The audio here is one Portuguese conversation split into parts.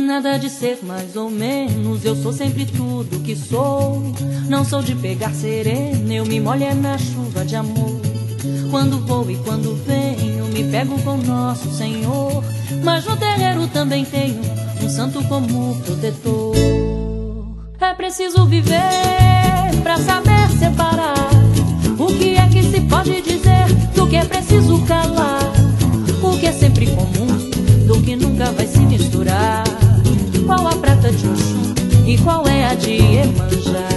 Nada de ser mais ou menos, eu sou sempre tudo que sou. Não sou de pegar serena, eu me molho na chuva de amor. Quando vou e quando venho, me pego com Nosso Senhor. Mas no terreiro também tenho um santo como protetor. É preciso viver pra saber separar o que é que se pode dizer do que é preciso calar, o que é sempre comum do que nunca vai se misturar. Qual a prata de Oxum e qual é a de Iemanjá?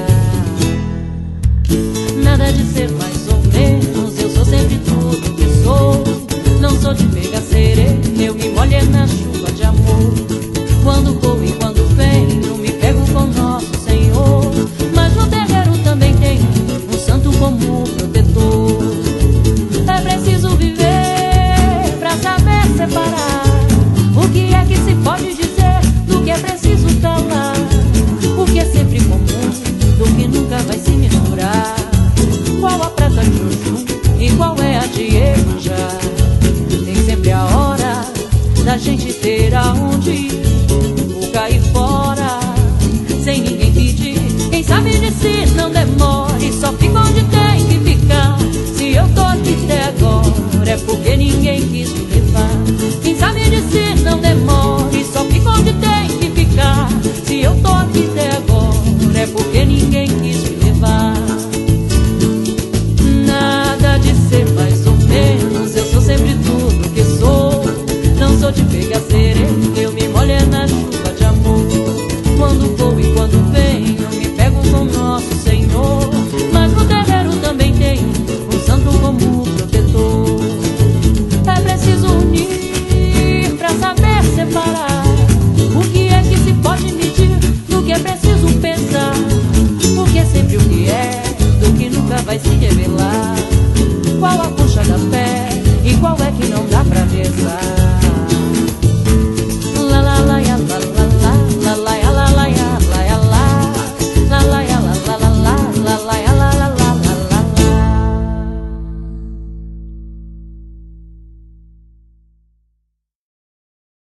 Nada de ser mais ou menos, eu sou sempre tudo que sou. Não sou de pegar serena, eu me molho na chuva de amor. Quando vou e quando venho, me pego com Nosso Senhor. Mas no terreiro também tem um santo como protetor. É preciso viver pra saber separar o que é que se pode dizer do que é preciso calar, o que é sempre comum do que nunca vai se misturar. Qual a prata de Oxum e qual é a de Iemanjá? Tem sempre a hora da gente ter aonde ir ou cair fora sem ninguém pedir. Quem sabe de si não demore, só fica onde tem que ficar. Se eu tô aqui até agora é porque ninguém quis me levar. Quem sabe de si não demore, só fica onde tem que ficar. Se eu tô aqui até agora é porque ninguém quis me levar. Nada de ser mais ou menos, eu sou sempre tudo que sou. Não sou de pegar serena, eu me molho na chuva de amor. Quando vou e quando venho, me pego com Nosso Senhor. Mas no terreiro também tem um santo como protetor. É preciso unir pra saber separar o que é que se pode medir do que é preciso pensar, porque é sempre o que é do que nunca vai se revelar. Qual a